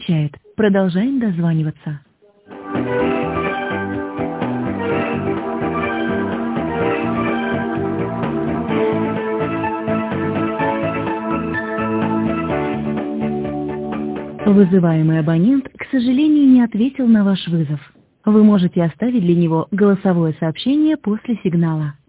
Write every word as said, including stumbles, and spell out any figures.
Чает. Продолжаем дозваниваться. Вызываемый абонент, к сожалению, не ответил на ваш вызов. Вы можете оставить для него голосовое сообщение после сигнала.